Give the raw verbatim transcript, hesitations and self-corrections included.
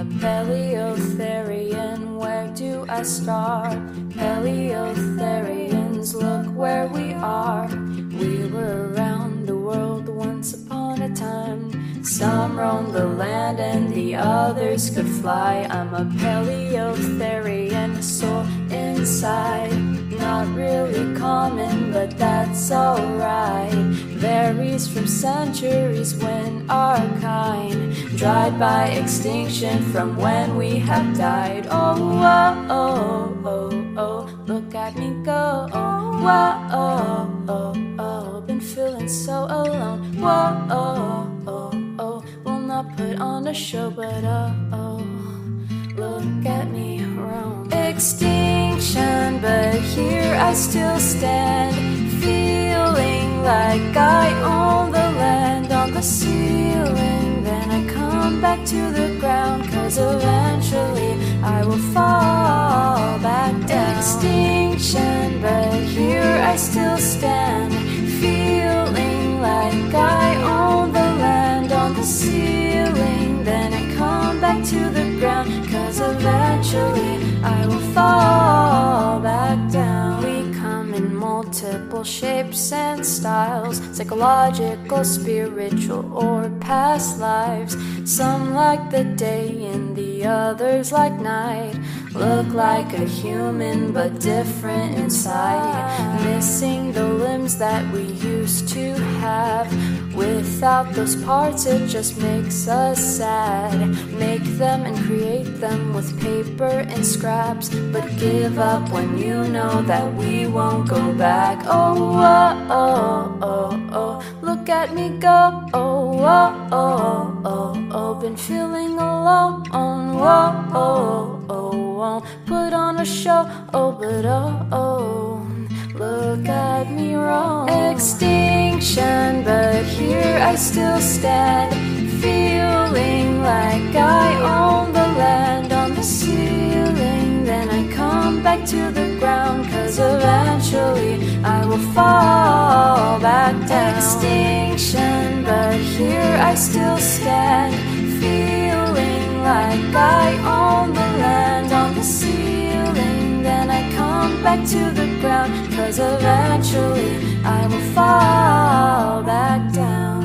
Paleotherian, where do I start? Paleotherians, look where we are. We were around the world once upon a time. Some roamed the land and the others could fly. I'm a Paleotherian, soul inside. Not really common, but that's alright. Varies from centuries when our kind dried by extinction from when we have died. Oh, oh, oh, oh, oh, look at me go. Oh, oh, oh, oh, been feeling so alone. Whoa, oh, oh, oh, will not put on a show, but oh, oh, look at me roam. Extinction, but here I still stand, feeling like I own the land on the ceiling. Then I come back to the ground, cause eventually I will fall back down. Extinction, but here I still stand, feeling like I own the land on the ceiling. Then I come back to the ground, cause eventually I will fall back down. We come in multiple shapes and styles, psychological, spiritual, or past lives. Some like the day and the others like night. Look like a human but different inside. Missing the limbs that we used to have. Without those parts it just makes us sad. Make them and create them with paper and scraps, but give up when you know that we won't go back. Oh, oh, oh, oh, oh, look at me go. Oh, oh, oh, oh, oh, been feeling alone. Oh, oh, oh, won't put on a show. Oh, but oh, oh, look at me roam. Extinction, but here I still stand, feeling like I own the land on the ceiling. Then I come back to the ground, cause eventually I will fall back down. Extinction, but here I still stand, feeling like I own the land on the ceiling. Then I come back to the ground, cause eventually I will fall back down.